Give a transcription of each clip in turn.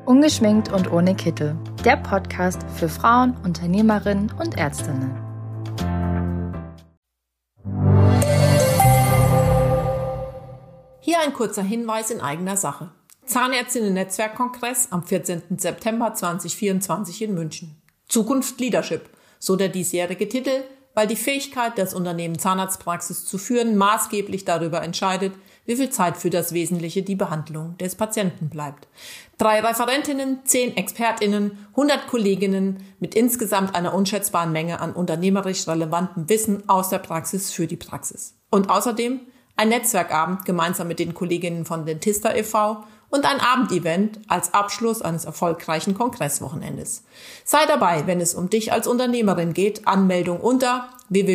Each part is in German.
Ungeschminkt und ohne Kittel, der Podcast für Frauen, Unternehmerinnen und Ärztinnen. Hier ein kurzer Hinweis in eigener Sache. Zahnärztinnen-Netzwerkkongress am 14. September 2024 in München. Zukunft Leadership, so der diesjährige Titel, weil die Fähigkeit, das Unternehmen Zahnarztpraxis zu führen, maßgeblich darüber entscheidet, wie viel Zeit für das Wesentliche, die Behandlung des Patienten bleibt. 3 Referentinnen, 10 ExpertInnen, 100 Kolleginnen mit insgesamt einer unschätzbaren Menge an unternehmerisch relevantem Wissen aus der Praxis für die Praxis. Und außerdem ein Netzwerkabend gemeinsam mit den Kolleginnen von Dentista e.V. und ein Abendevent als Abschluss eines erfolgreichen Kongresswochenendes. Sei dabei, wenn es um dich als Unternehmerin geht. Anmeldung unter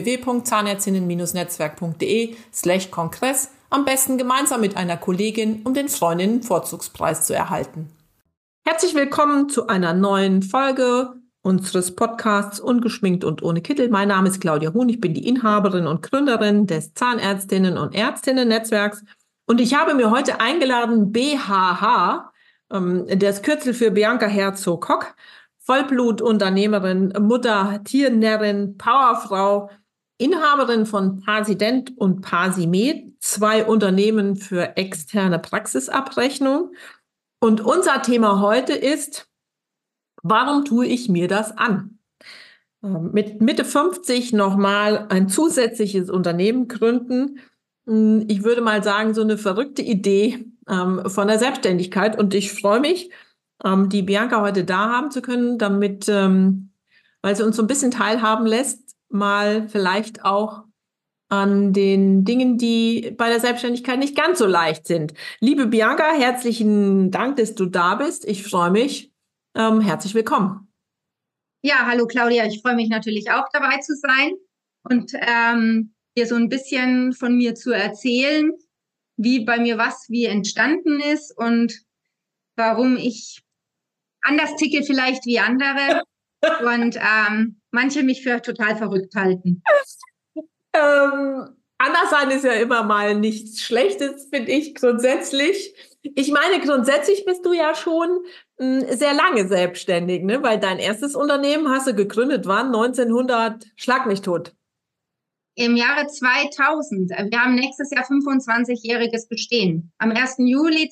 www.zahnärztinnen-netzwerk.de/Kongress, am besten gemeinsam mit einer Kollegin, um den Freundinnen-Vorzugspreis zu erhalten. Herzlich willkommen zu einer neuen Folge unseres Podcasts Ungeschminkt und ohne Kittel. Mein Name ist Claudia Huhn, ich bin die Inhaberin und Gründerin des Zahnärztinnen- und Ärztinnen-Netzwerks. Und ich habe mir heute eingeladen BHH, das Kürzel für Bianca Herzog-Koch, Vollblutunternehmerin, Mutter, Tiernärrin, Powerfrau, Inhaberin von Pasident und Pasimed, 2 Unternehmen für externe Praxisabrechnung. Und unser Thema heute ist: Warum tue ich mir das an? Mit Mitte 50 nochmal ein zusätzliches Unternehmen gründen. Ich würde mal sagen, so eine verrückte Idee von der Selbstständigkeit. Und ich freue mich, die Bianca heute da haben zu können, damit, weil sie uns so ein bisschen teilhaben lässt, mal vielleicht auch an den Dingen, die bei der Selbstständigkeit nicht ganz so leicht sind. Liebe Bianca, herzlichen Dank, dass du da bist. Ich freue mich. Herzlich willkommen. Ja, hallo Claudia, ich freue mich natürlich auch dabei zu sein und dir so ein bisschen von mir zu erzählen, wie bei mir wie entstanden ist und warum ich anders ticke vielleicht wie andere und manche mich für total verrückt halten. Anders sein ist ja immer mal nichts Schlechtes, finde ich grundsätzlich. Ich meine, grundsätzlich bist du ja schon sehr lange selbstständig, ne? Weil dein erstes Unternehmen hast du gegründet, wann? 1900, schlag mich tot. Im Jahre 2000. Wir haben nächstes Jahr 25-jähriges Bestehen. Am 1. Juli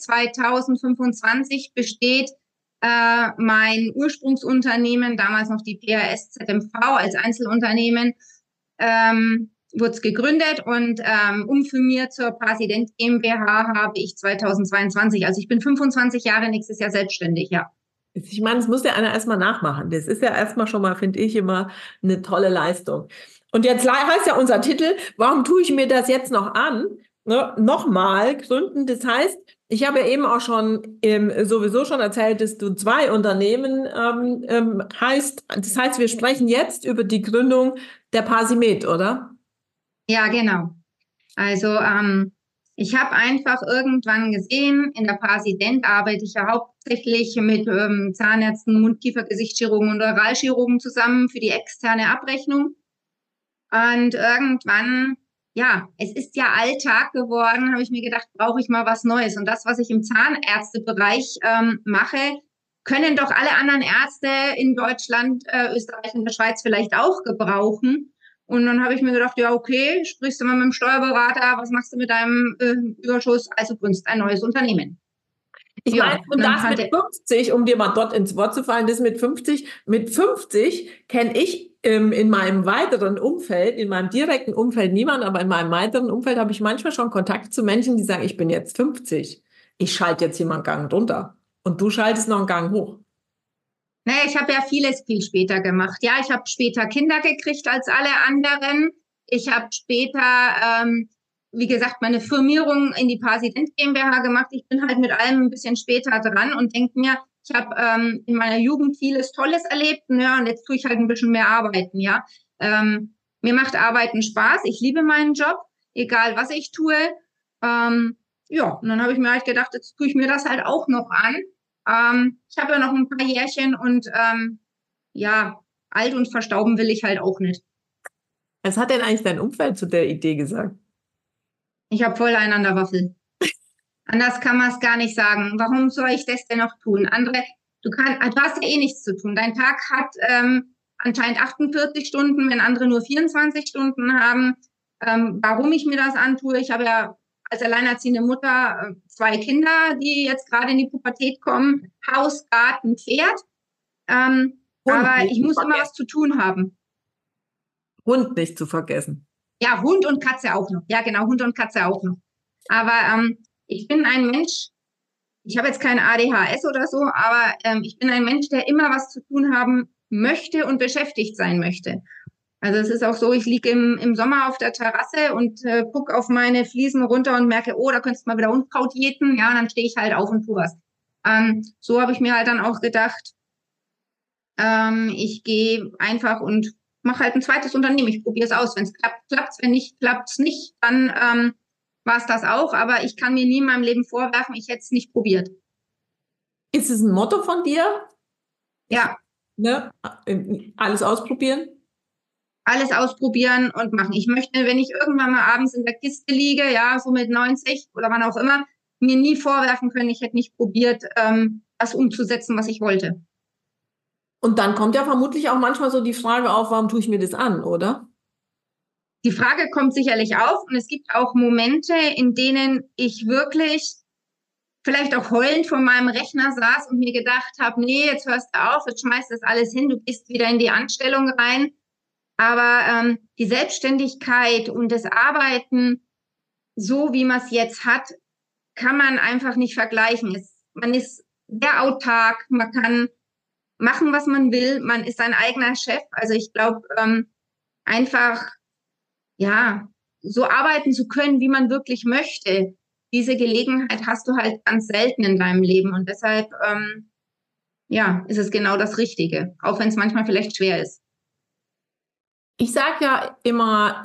2025 besteht mein Ursprungsunternehmen, damals noch die PHS ZMV als Einzelunternehmen, wurde es gegründet und umfirmiert zur Pasident GmbH habe ich 2022. Also ich bin 25 Jahre nächstes Jahr selbstständig, ja. Ich meine, das muss ja einer erstmal nachmachen. Das ist ja erstmal schon mal, finde ich, immer eine tolle Leistung. Und jetzt heißt ja unser Titel: Warum tue ich mir das jetzt noch an? Ne? Nochmal gründen. Das heißt, ich habe ja eben auch schon sowieso schon erzählt, dass du 2 Unternehmen heißt. Das heißt, wir sprechen jetzt über die Gründung der Pasimed, oder? Ja, genau. Also ich habe einfach irgendwann gesehen, in der Pasident arbeite ich ja hauptsächlich mit Zahnärzten, Mund-Kiefer-Gesichtschirurgen und Oralchirurgen zusammen für die externe Abrechnung. Und irgendwann, ja, es ist ja Alltag geworden, habe ich mir gedacht, brauche ich mal was Neues. Und das, was ich im Zahnärztebereich mache, können doch alle anderen Ärzte in Deutschland, Österreich und der Schweiz vielleicht auch gebrauchen. Und dann habe ich mir gedacht, ja, okay, sprichst du mal mit dem Steuerberater, was machst du mit deinem Überschuss? Also gründest ein neues Unternehmen. Ich meine, und das mit 50, um dir mal dort ins Wort zu fallen, das mit 50 kenne ich in meinem weiteren Umfeld, in meinem direkten Umfeld niemand, aber in meinem weiteren Umfeld habe ich manchmal schon Kontakt zu Menschen, die sagen, ich bin jetzt 50, ich schalte jetzt hier mal einen Gang runter und du schaltest noch einen Gang hoch. Naja, ich habe ja vieles viel später gemacht. Ja, ich habe später Kinder gekriegt als alle anderen. Ich habe später, wie gesagt, meine Firmierung in die Pasident GmbH gemacht. Ich bin halt mit allem ein bisschen später dran und denke mir, ich habe in meiner Jugend vieles Tolles erlebt. Ja, und jetzt tue ich halt ein bisschen mehr arbeiten, ja. Mir macht Arbeiten Spaß. Ich liebe meinen Job, egal was ich tue. Ja, und dann habe ich mir halt gedacht, jetzt tue ich mir das halt auch noch an. Ich habe ja noch ein paar Jährchen und ja, alt und verstauben will ich halt auch nicht. Was hat denn eigentlich dein Umfeld zu der Idee gesagt? Ich habe voll einander Waffel. Anders kann man es gar nicht sagen. Warum soll ich das denn noch tun? Andere Du hast ja eh nichts zu tun. Dein Tag hat anscheinend 48 Stunden, wenn andere nur 24 Stunden haben. Warum ich mir das antue, ich habe ja als alleinerziehende Mutter 2 Kinder, die jetzt gerade in die Pubertät kommen, Haus, Garten, Pferd. Aber ich muss immer was zu tun haben. Hund nicht zu vergessen. Ja, Hund und Katze auch noch. Ja, genau, Hund und Katze auch noch. Aber ich bin ein Mensch, ich habe jetzt kein ADHS oder so, aber ich bin ein Mensch, der immer was zu tun haben möchte und beschäftigt sein möchte. Also es ist auch so, ich liege im Sommer auf der Terrasse und gucke auf meine Fliesen runter und merke, oh, da könntest du mal wieder Unkraut jäten. Ja, und dann stehe ich halt auf und tue was. So habe ich mir halt dann auch gedacht, ich gehe einfach und mache halt ein zweites Unternehmen. Ich probiere es aus. Wenn es klappt, klappt es. Wenn nicht, klappt es nicht. Dann war es das auch. Aber ich kann mir nie in meinem Leben vorwerfen, ich hätte es nicht probiert. Ist es ein Motto von dir? Ja. Ne? Alles ausprobieren? Alles ausprobieren und machen. Ich möchte, wenn ich irgendwann mal abends in der Kiste liege, ja, so mit 90 oder wann auch immer, mir nie vorwerfen können, ich hätte nicht probiert, das umzusetzen, was ich wollte. Und dann kommt ja vermutlich auch manchmal so die Frage auf, warum tue ich mir das an, oder? Die Frage kommt sicherlich auf und es gibt auch Momente, in denen ich wirklich vielleicht auch heulend vor meinem Rechner saß und mir gedacht habe, nee, jetzt hörst du auf, jetzt schmeißt das alles hin, du gehst wieder in die Anstellung rein. Aber die Selbstständigkeit und das Arbeiten, so wie man es jetzt hat, kann man einfach nicht vergleichen. Man ist sehr autark, man kann machen, was man will, man ist sein eigener Chef. Also ich glaube, einfach, ja, so arbeiten zu können, wie man wirklich möchte, diese Gelegenheit hast du halt ganz selten in deinem Leben. Und deshalb, ja, ist es genau das Richtige, auch wenn es manchmal vielleicht schwer ist. Ich sage ja immer,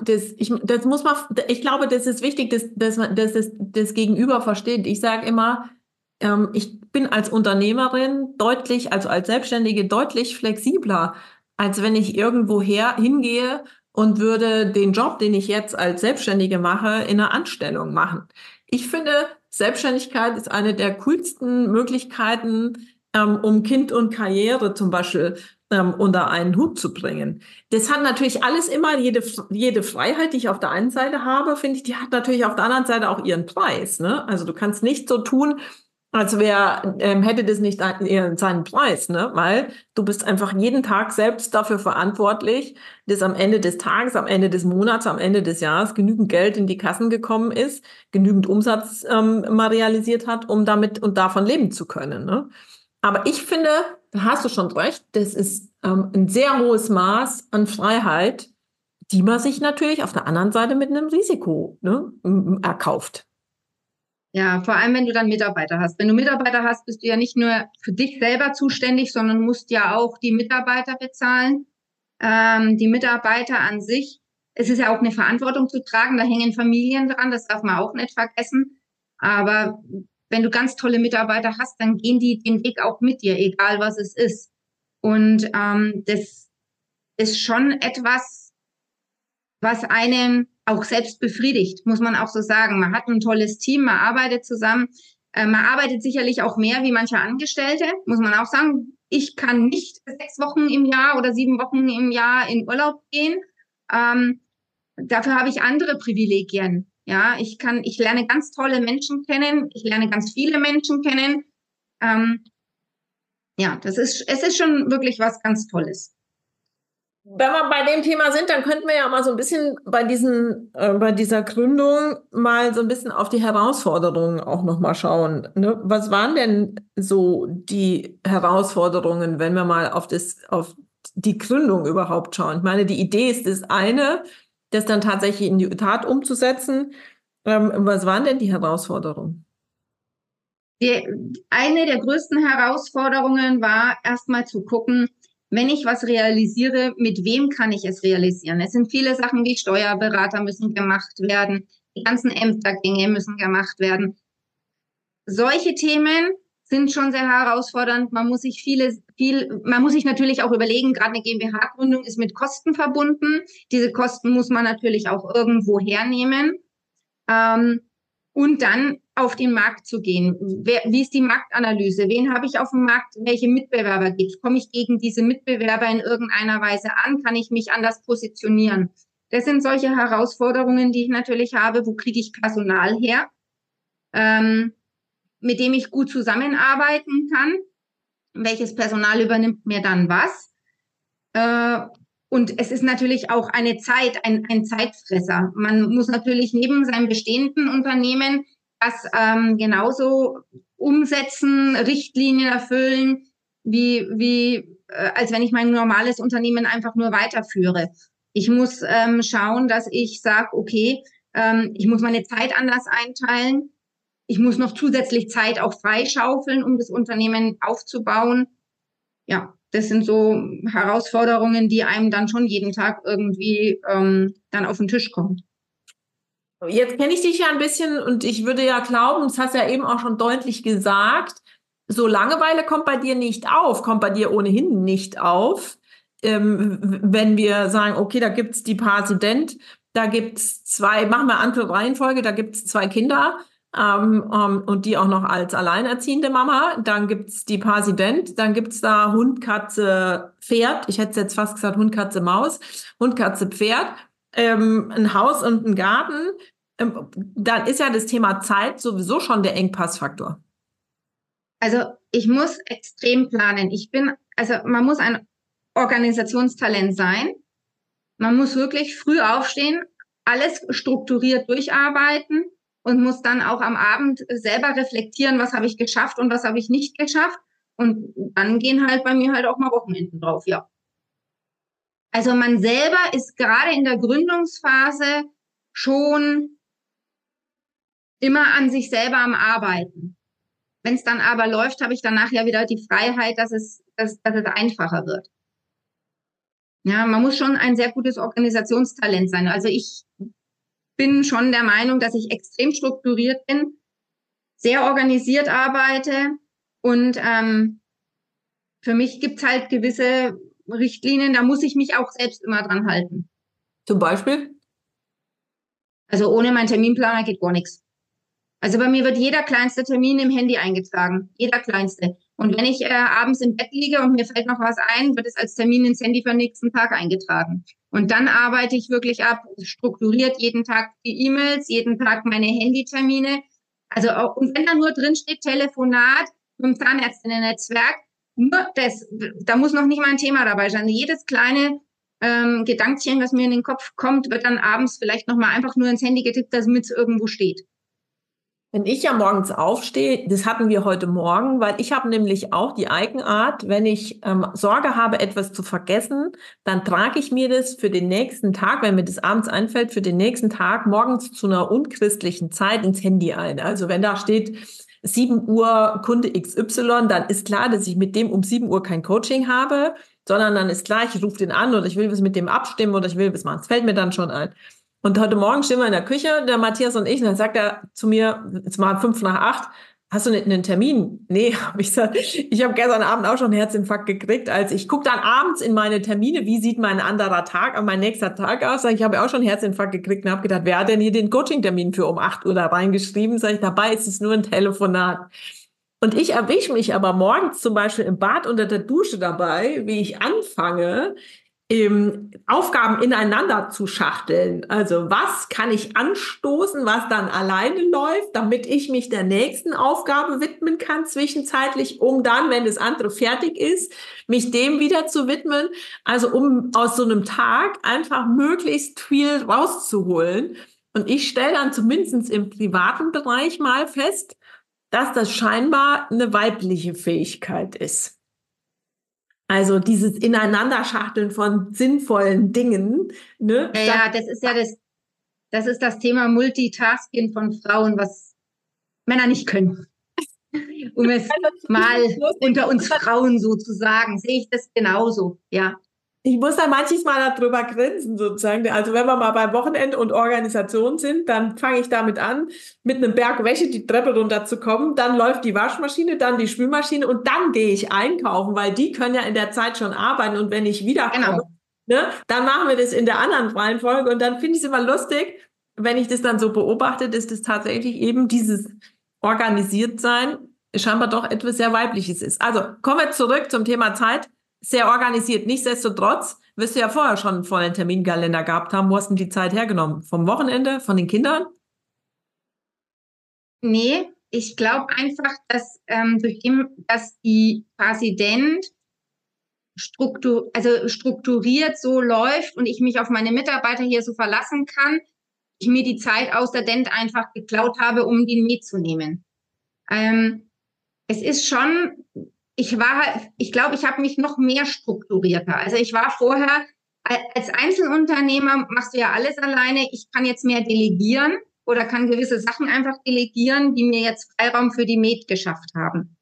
ich glaube, das ist wichtig, dass man das Gegenüber versteht. Ich sage immer, ich bin als Unternehmerin also als Selbstständige deutlich flexibler, als wenn ich irgendwo hingehe und würde den Job, den ich jetzt als Selbstständige mache, in einer Anstellung machen. Ich finde, Selbstständigkeit ist eine der coolsten Möglichkeiten, um Kind und Karriere zum Beispiel unter einen Hut zu bringen. Das hat natürlich alles immer, jede Freiheit, die ich auf der einen Seite habe, finde ich, die hat natürlich auf der anderen Seite auch ihren Preis. Ne? Also du kannst nicht so tun, als hätte das nicht seinen Preis, ne? Weil du bist einfach jeden Tag selbst dafür verantwortlich, dass am Ende des Tages, am Ende des Monats, am Ende des Jahres genügend Geld in die Kassen gekommen ist, genügend Umsatz mal realisiert hat, um damit und davon leben zu können. Ne? Aber ich finde, da hast du schon recht, das ist ein sehr hohes Maß an Freiheit, die man sich natürlich auf der anderen Seite mit einem Risiko erkauft. Ja, vor allem, wenn du dann Mitarbeiter hast. Wenn du Mitarbeiter hast, bist du ja nicht nur für dich selber zuständig, sondern musst ja auch die Mitarbeiter bezahlen. Die Mitarbeiter an sich, es ist ja auch eine Verantwortung zu tragen, da hängen Familien dran, das darf man auch nicht vergessen. Aber wenn du ganz tolle Mitarbeiter hast, dann gehen die den Weg auch mit dir, egal was es ist. Und das ist schon etwas, was einem auch selbst befriedigt, muss man auch so sagen. Man hat ein tolles Team, man arbeitet zusammen. Man arbeitet sicherlich auch mehr wie manche Angestellte, muss man auch sagen. Ich kann nicht 6 Wochen im Jahr oder 7 Wochen im Jahr in Urlaub gehen. Dafür habe ich andere Privilegien. Ja, ich lerne ganz tolle Menschen kennen. Ich lerne ganz viele Menschen kennen. Ja, es ist schon wirklich was ganz Tolles. Wenn wir bei dem Thema sind, dann könnten wir ja mal so ein bisschen bei dieser Gründung mal so ein bisschen auf die Herausforderungen auch nochmal schauen. Ne? Was waren denn so die Herausforderungen, wenn wir mal auf die Gründung überhaupt schauen? Ich meine, die Idee ist das eine, das dann tatsächlich in die Tat umzusetzen. Was waren denn die Herausforderungen? Eine der größten Herausforderungen war erstmal zu gucken, wenn ich was realisiere, mit wem kann ich es realisieren? Es sind viele Sachen wie Steuerberater müssen gemacht werden, die ganzen Ämtergänge müssen gemacht werden. Solche Themen sind schon sehr herausfordernd. Man muss sich man muss sich natürlich auch überlegen, gerade eine GmbH-Gründung ist mit Kosten verbunden. Diese Kosten muss man natürlich auch irgendwo hernehmen. und dann auf den Markt zu gehen. Wie ist die Marktanalyse? Wen habe ich auf dem Markt? Welche Mitbewerber gibt es? Komme ich gegen diese Mitbewerber in irgendeiner Weise an? Kann ich mich anders positionieren? Das sind solche Herausforderungen, die ich natürlich habe. Wo kriege ich Personal her, mit dem ich gut zusammenarbeiten kann? Welches Personal übernimmt mir dann was? Und es ist natürlich auch eine Zeit, ein Zeitfresser. Man muss natürlich neben seinem bestehenden Unternehmen das genauso umsetzen, Richtlinien erfüllen, als wenn ich mein normales Unternehmen einfach nur weiterführe. Ich muss schauen, dass ich sage, okay, ich muss meine Zeit anders einteilen. Ich muss noch zusätzlich Zeit auch freischaufeln, um das Unternehmen aufzubauen. Ja, das sind so Herausforderungen, die einem dann schon jeden Tag irgendwie dann auf den Tisch kommen. Jetzt kenne ich dich ja ein bisschen und ich würde ja glauben, das hast du ja eben auch schon deutlich gesagt, so Langeweile kommt bei dir nicht auf, kommt bei dir ohnehin nicht auf. Wenn wir sagen, okay, da gibt's die Präsident, da gibt's zwei, machen wir andere Reihenfolge, da gibt's zwei Kinder und die auch noch als alleinerziehende Mama. Dann gibt's die Präsident, dann gibt's da Hund, Katze, Pferd. Ich hätte jetzt fast gesagt Hund, Katze, Maus. Hund, Katze, Pferd. Ein Haus und ein Garten, dann ist ja das Thema Zeit sowieso schon der Engpassfaktor. Also ich muss extrem planen. Man muss ein Organisationstalent sein. Man muss wirklich früh aufstehen, alles strukturiert durcharbeiten und muss dann auch am Abend selber reflektieren, was habe ich geschafft und was habe ich nicht geschafft. Und dann gehen halt bei mir halt auch mal Wochenenden drauf, ja. Also man selber ist gerade in der Gründungsphase schon immer an sich selber am Arbeiten. Wenn es dann aber läuft, habe ich danach ja wieder die Freiheit, dass es einfacher wird. Ja, man muss schon ein sehr gutes Organisationstalent sein. Also ich bin schon der Meinung, dass ich extrem strukturiert bin, sehr organisiert arbeite und für mich gibt es halt gewisse Richtlinien, da muss ich mich auch selbst immer dran halten. Zum Beispiel? Also ohne meinen Terminplaner geht gar nichts. Also bei mir wird jeder kleinste Termin im Handy eingetragen. Jeder kleinste. Und wenn ich abends im Bett liege und mir fällt noch was ein, wird es als Termin ins Handy für den nächsten Tag eingetragen. Und dann arbeite ich wirklich strukturiert jeden Tag die E-Mails, jeden Tag meine Handytermine. Also auch, und wenn da nur drin steht, Telefonat mit dem Zahnärztinnen-Netzwerk, nur das, da muss noch nicht mal ein Thema dabei sein. Jedes kleine Gedankchen, was mir in den Kopf kommt, wird dann abends vielleicht nochmal einfach nur ins Handy getippt, damit es irgendwo steht. Wenn ich ja morgens aufstehe, das hatten wir heute Morgen, weil ich habe nämlich auch die Eigenart, wenn ich Sorge habe, etwas zu vergessen, dann trage ich mir das für den nächsten Tag, wenn mir das abends einfällt, für den nächsten Tag morgens zu einer unchristlichen Zeit ins Handy ein. Also wenn da steht 7 Uhr Kunde XY, dann ist klar, dass ich mit dem um 7 Uhr kein Coaching habe, sondern dann ist klar, ich rufe den an oder ich will was mit dem abstimmen oder ich will was machen. Das fällt mir dann schon ein. Und heute Morgen stehen wir in der Küche, der Matthias und ich, und dann sagt er zu mir, jetzt mal 7:55, hast du nicht einen Termin? Nee, habe ich gesagt, ich habe gestern Abend auch schon einen Herzinfarkt gekriegt, als ich gucke dann abends in meine Termine, wie sieht mein anderer Tag, mein nächster Tag aus, sag ich habe auch schon einen Herzinfarkt gekriegt und habe gedacht, wer hat denn hier den Coaching-Termin für um 8 Uhr da reingeschrieben? Sag ich, dabei ist es nur ein Telefonat. Und ich erwische mich aber morgens zum Beispiel im Bad unter der Dusche dabei, wie ich anfange, Aufgaben ineinander zu schachteln. Also was kann ich anstoßen, was dann alleine läuft, damit ich mich der nächsten Aufgabe widmen kann zwischenzeitlich, um dann, wenn das andere fertig ist, mich dem wieder zu widmen. Also um aus so einem Tag einfach möglichst viel rauszuholen. Und ich stelle dann zumindest im privaten Bereich mal fest, dass das scheinbar eine weibliche Fähigkeit ist. Also dieses Ineinanderschachteln von sinnvollen Dingen. Ne? Ja, das ist das Thema Multitasking von Frauen, was Männer nicht können. Um es mal unter uns Frauen so zu sagen, sehe ich das genauso, ja. Ich muss da manches Mal darüber grinsen, sozusagen. Also wenn wir mal beim Wochenende und Organisation sind, dann fange ich damit an, mit einem Berg Wäsche die Treppe runterzukommen. Dann läuft die Waschmaschine, dann die Spülmaschine und dann gehe ich einkaufen, weil die können ja in der Zeit schon arbeiten. Und wenn ich wiederkomme, ne, dann machen wir das in der anderen Reihenfolge. Und dann finde ich es immer lustig, wenn ich das dann so beobachte, ist es tatsächlich eben dieses Organisiertsein scheinbar doch etwas sehr Weibliches ist. Also kommen wir zurück zum Thema Zeit. Sehr organisiert. Nichtsdestotrotz wirst du ja vorher schon einen vollen Terminkalender gehabt haben. Wo hast du denn die Zeit hergenommen? Vom Wochenende? Von den Kindern? Nee, ich glaube einfach, dass dass die Präsident strukturiert so läuft und ich mich auf meine Mitarbeiter hier so verlassen kann, ich mir die Zeit aus der Dent einfach geklaut habe, um die mitzunehmen. Es ist schon, ich glaube, ich habe mich noch mehr strukturierter. Also ich war vorher, als Einzelunternehmer machst du ja alles alleine. Ich kann jetzt mehr delegieren oder kann gewisse Sachen einfach delegieren, die mir jetzt Freiraum für die Med geschafft haben.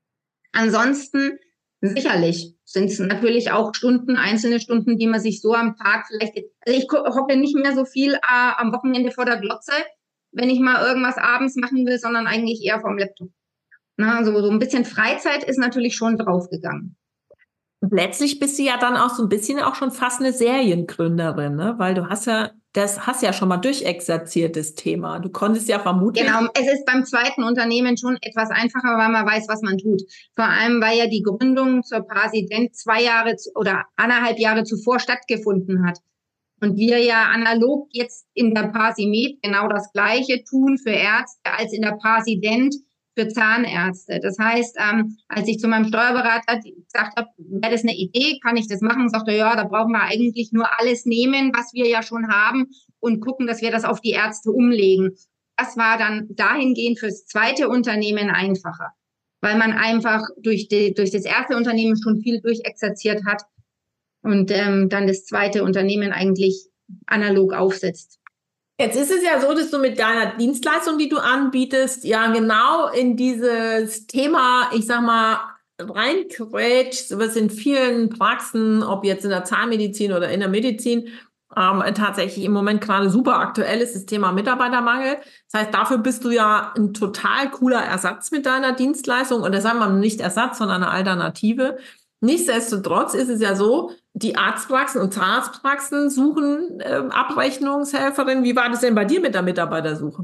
Ansonsten sicherlich sind es natürlich auch einzelne Stunden, die man sich so am Tag vielleicht, also ich hocke nicht mehr so viel am Wochenende vor der Glotze, wenn ich mal irgendwas abends machen will, sondern eigentlich eher vom Laptop. Na, so ein bisschen Freizeit ist natürlich schon draufgegangen. Und letztlich bist du ja dann auch so ein bisschen auch schon fast eine Seriengründerin, ne? Weil du hast ja schon mal durchexerziert, das Thema. Du konntest ja vermutlich... Genau, es ist beim zweiten Unternehmen schon etwas einfacher, weil man weiß, was man tut. Vor allem, weil ja die Gründung zur Präsident 2 Jahre oder 1,5 Jahre zuvor stattgefunden hat. Und wir ja analog jetzt in der Parsimed genau das Gleiche tun für Ärzte als in der Präsident für Zahnärzte. Das heißt, als ich zu meinem Steuerberater gesagt habe, wäre das eine Idee, kann ich das machen? Sagte er, ja, da brauchen wir eigentlich nur alles nehmen, was wir ja schon haben und gucken, dass wir das auf die Ärzte umlegen. Das war dann dahingehend fürs zweite Unternehmen einfacher, weil man einfach durch das erste Unternehmen schon viel durchexerziert hat und dann das zweite Unternehmen eigentlich analog aufsetzt. Jetzt ist es ja so, dass du mit deiner Dienstleistung, die du anbietest, ja genau in dieses Thema, ich sag mal, reinkrätschst, was in vielen Praxen, ob jetzt in der Zahnmedizin oder in der Medizin, tatsächlich im Moment gerade super aktuell ist, das Thema Mitarbeitermangel. Das heißt, dafür bist du ja ein total cooler Ersatz mit deiner Dienstleistung. Oder sagen wir mal nicht Ersatz, sondern eine Alternative. Nichtsdestotrotz ist es ja so, die Arztpraxen und Zahnarztpraxen suchen Abrechnungshelferinnen. Wie war das denn bei dir mit der Mitarbeitersuche?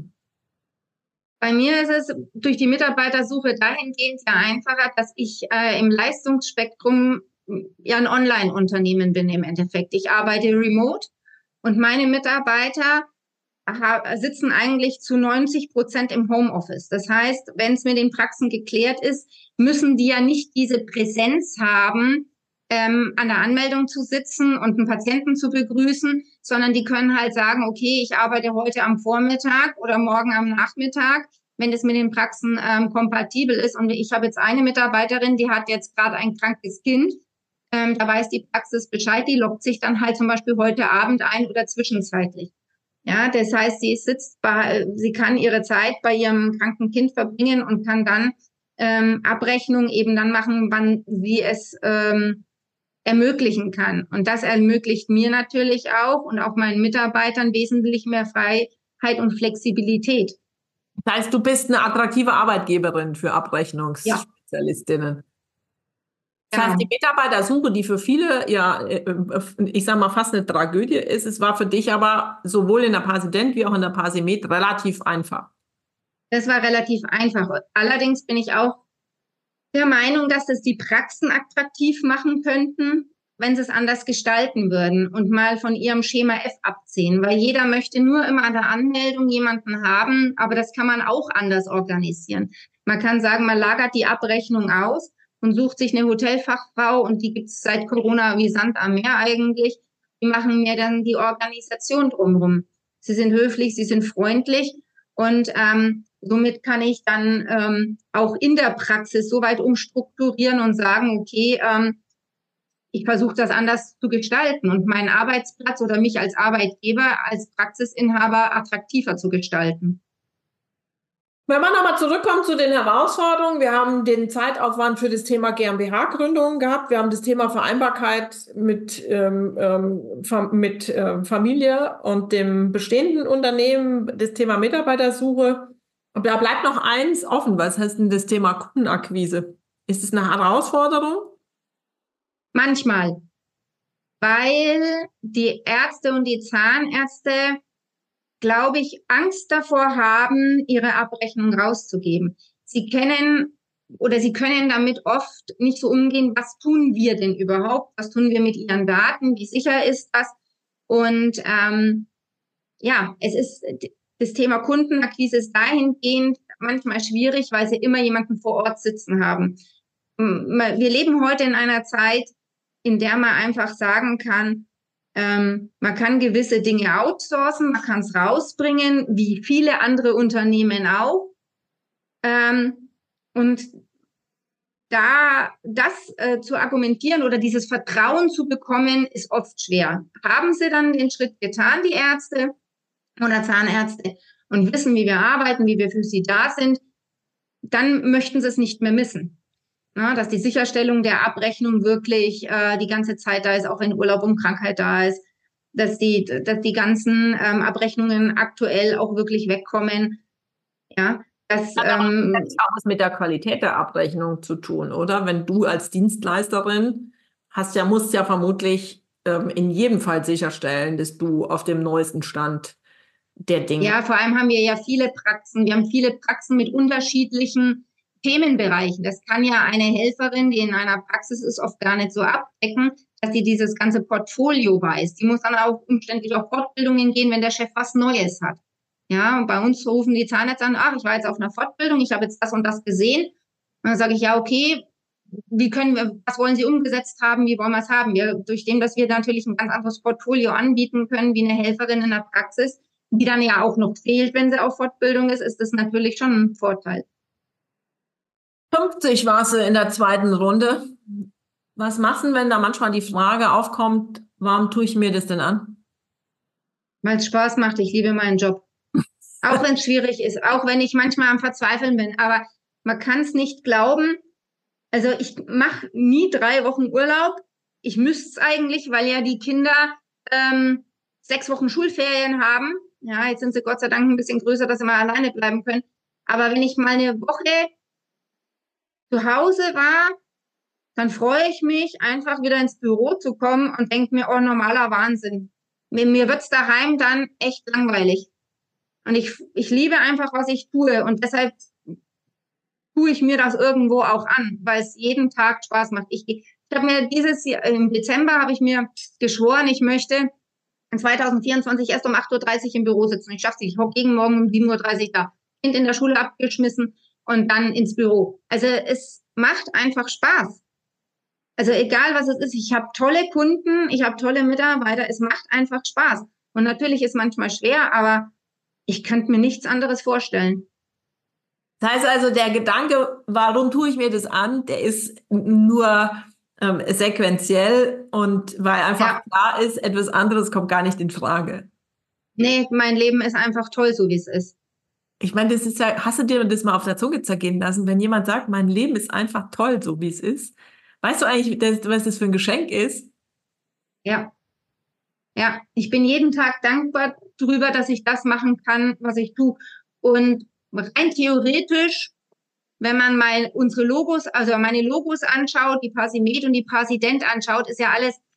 Bei mir ist es durch die Mitarbeitersuche dahingehend ja einfacher, dass ich im Leistungsspektrum ja ein Online-Unternehmen bin im Endeffekt. Ich arbeite remote und meine Mitarbeiter sitzen eigentlich zu 90% im Homeoffice. Das heißt, wenn es mit den Praxen geklärt ist, müssen die ja nicht diese Präsenz haben, an der Anmeldung zu sitzen und einen Patienten zu begrüßen, sondern die können halt sagen, okay, ich arbeite heute am Vormittag oder morgen am Nachmittag, wenn das mit den Praxen kompatibel ist. Und ich habe jetzt eine Mitarbeiterin, die hat jetzt gerade ein krankes Kind. Da weiß die Praxis Bescheid, die loggt sich dann halt zum Beispiel heute Abend ein oder zwischenzeitlich. Ja, das heißt, sie kann ihre Zeit bei ihrem kranken Kind verbringen und kann dann Abrechnung eben dann machen, wann sie es ermöglichen kann. Und das ermöglicht mir natürlich auch und auch meinen Mitarbeitern wesentlich mehr Freiheit und Flexibilität. Das heißt, du bist eine attraktive Arbeitgeberin für Abrechnungsspezialistinnen. Ja. Das heißt, die Mitarbeitersuche, die für viele, ja, ich sag mal, fast eine Tragödie ist, es war für dich aber sowohl in der Präsident wie auch in der Parsimed relativ einfach. Das war relativ einfach. Allerdings bin ich auch der Meinung, dass das die Praxen attraktiv machen könnten, wenn sie es anders gestalten würden und mal von ihrem Schema F abziehen. Weil jeder möchte nur immer an der Anmeldung jemanden haben, aber das kann man auch anders organisieren. Man kann sagen, man lagert die Abrechnung aus und sucht sich eine Hotelfachfrau und die gibt es seit Corona wie Sand am Meer eigentlich. Die machen mir dann die Organisation drumherum. Sie sind höflich, sie sind freundlich und somit kann ich dann auch in der Praxis so weit umstrukturieren und sagen, okay, ich versuche das anders zu gestalten und meinen Arbeitsplatz oder mich als Arbeitgeber, als Praxisinhaber attraktiver zu gestalten. Wenn man nochmal zurückkommt zu den Herausforderungen, wir haben den Zeitaufwand für das Thema GmbH-Gründung gehabt, wir haben das Thema Vereinbarkeit mit Familie und dem bestehenden Unternehmen, das Thema Mitarbeitersuche. Und da bleibt noch eins offen. Was heißt denn das Thema Kundenakquise? Ist es eine Herausforderung? Manchmal, weil die Ärzte und die Zahnärzte glaube ich, Angst davor haben, ihre Abrechnung rauszugeben. Sie können damit oft nicht so umgehen, was tun wir denn überhaupt? Was tun wir mit ihren Daten? Wie sicher ist das? Und es ist das Thema Kundenakquise ist dahingehend manchmal schwierig, weil sie immer jemanden vor Ort sitzen haben. Wir leben heute in einer Zeit, in der man einfach sagen kann, man kann gewisse Dinge outsourcen, man kann es rausbringen, wie viele andere Unternehmen auch. Und da das zu argumentieren oder dieses Vertrauen zu bekommen, ist oft schwer. Haben sie dann den Schritt getan, die Ärzte oder Zahnärzte, und wissen, wie wir arbeiten, wie wir für sie da sind, dann möchten sie es nicht mehr missen. Ja, dass die Sicherstellung der Abrechnung wirklich die ganze Zeit da ist, auch wenn Urlaub und Krankheit da ist, dass die ganzen Abrechnungen aktuell auch wirklich wegkommen. Ja, das hat auch was mit der Qualität der Abrechnung zu tun, oder? Wenn du als Dienstleisterin musst ja vermutlich in jedem Fall sicherstellen, dass du auf dem neuesten Stand der Dinge. Ja, vor allem haben wir ja viele Praxen. Wir haben viele Praxen mit unterschiedlichen Themenbereichen. Das kann ja eine Helferin, die in einer Praxis ist, oft gar nicht so abdecken, dass sie dieses ganze Portfolio weiß. Die muss dann auch umständlich auf Fortbildungen gehen, wenn der Chef was Neues hat. Ja, und bei uns rufen die Zahnärzte an, ich war jetzt auf einer Fortbildung, ich habe jetzt das und das gesehen. Und dann sage ich, ja, okay, was wollen Sie umgesetzt haben, wie wollen wir es haben? Durch dem, dass wir natürlich ein ganz anderes Portfolio anbieten können, wie eine Helferin in der Praxis, die dann ja auch noch fehlt, wenn sie auf Fortbildung ist das natürlich schon ein Vorteil. 50 warst du in der zweiten Runde. Was machst du, wenn da manchmal die Frage aufkommt, warum tue ich mir das denn an? Weil es Spaß macht, ich liebe meinen Job. Auch wenn es schwierig ist, auch wenn ich manchmal am Verzweifeln bin, aber man kann es nicht glauben. Also ich mache nie 3 Wochen Urlaub. Ich müsste es eigentlich, weil ja die Kinder 6 Wochen Schulferien haben. Ja, jetzt sind sie Gott sei Dank ein bisschen größer, dass sie mal alleine bleiben können. Aber wenn ich mal eine Woche zu Hause war, dann freue ich mich, einfach wieder ins Büro zu kommen und denke mir, normaler Wahnsinn. Mir wird's daheim dann echt langweilig. Und ich liebe einfach, was ich tue. Und deshalb tue ich mir das irgendwo auch an, weil es jeden Tag Spaß macht. Ich habe mir dieses Jahr, im Dezember habe ich mir geschworen, ich möchte in 2024 erst um 8:30 Uhr im Büro sitzen. Ich schaffe es nicht. Ich hocke gegen Morgen um 7:30 Uhr da. Kind in der Schule abgeschmissen und dann ins Büro. Also es macht einfach Spaß. Also egal, was es ist. Ich habe tolle Kunden, ich habe tolle Mitarbeiter. Es macht einfach Spaß. Und natürlich ist manchmal schwer, aber ich könnte mir nichts anderes vorstellen. Das heißt also, der Gedanke, warum tue ich mir das an, der ist nur sequenziell und weil einfach klar ist, etwas anderes kommt gar nicht in Frage. Nee, mein Leben ist einfach toll, so wie es ist. Ich meine, das ist ja, hast du dir das mal auf der Zunge zergehen lassen, wenn jemand sagt, mein Leben ist einfach toll, so wie es ist? Weißt du eigentlich, was das für ein Geschenk ist? Ja. Ja, ich bin jeden Tag dankbar darüber, dass ich das machen kann, was ich tue. Und rein theoretisch, wenn man mal unsere Logos, also meine Logos anschaut, die Parsimed und die Parsident anschaut, ist ja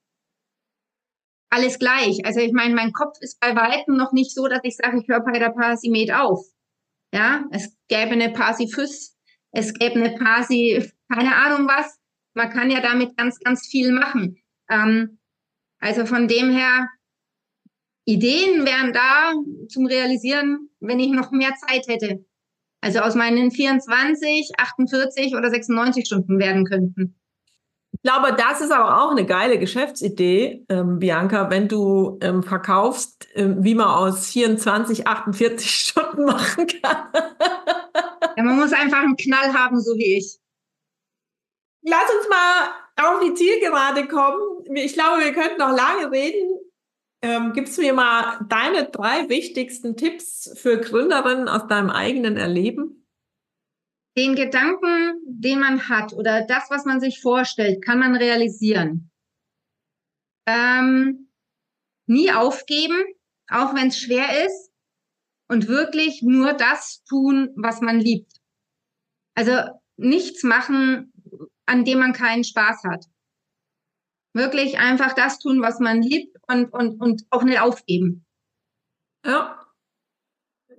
alles gleich. Also ich meine, mein Kopf ist bei Weitem noch nicht so, dass ich sage, ich höre bei der Parsimed auf. Ja, es gäbe eine Parsifus, es gäbe eine Parsi, keine Ahnung was. Man kann ja damit ganz, ganz viel machen. Also von dem her, Ideen wären da zum Realisieren, wenn ich noch mehr Zeit hätte. Also aus meinen 24, 48 oder 96 Stunden werden könnten. Ich glaube, das ist aber auch eine geile Geschäftsidee, Bianca, wenn du verkaufst, wie man aus 24, 48 Stunden machen kann. Ja, man muss einfach einen Knall haben, so wie ich. Lass uns mal auf die Zielgerade kommen. Ich glaube, wir könnten noch lange reden. Gibst du mir mal deine 3 wichtigsten Tipps für Gründerinnen aus deinem eigenen Erleben? Den Gedanken, den man hat oder das, was man sich vorstellt, kann man realisieren. Nie aufgeben, auch wenn es schwer ist, und wirklich nur das tun, was man liebt. Also nichts machen, an dem man keinen Spaß hat. Wirklich einfach das tun, was man liebt und auch nicht aufgeben. Ja,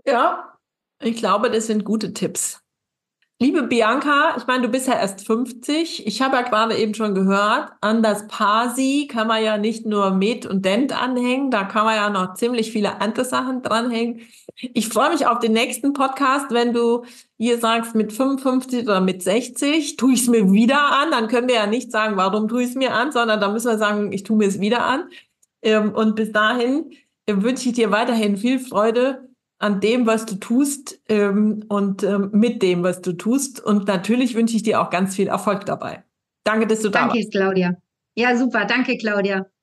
Ja, ich glaube, das sind gute Tipps. Liebe Bianca, ich meine, du bist ja erst 50. Ich habe ja gerade eben schon gehört, an das Pasi kann man ja nicht nur Med und Dent anhängen, da kann man ja noch ziemlich viele andere Sachen dranhängen. Ich freue mich auf den nächsten Podcast, wenn du hier sagst, mit 55 oder mit 60 tue ich es mir wieder an. Dann können wir ja nicht sagen, warum tue ich es mir an, sondern da müssen wir sagen, ich tue mir es wieder an. Und bis dahin wünsche ich dir weiterhin viel Freude an dem, was du tust und mit dem, was du tust. Und natürlich wünsche ich dir auch ganz viel Erfolg dabei. Danke, dass du da warst. Danke, Claudia. Ja, super. Danke, Claudia.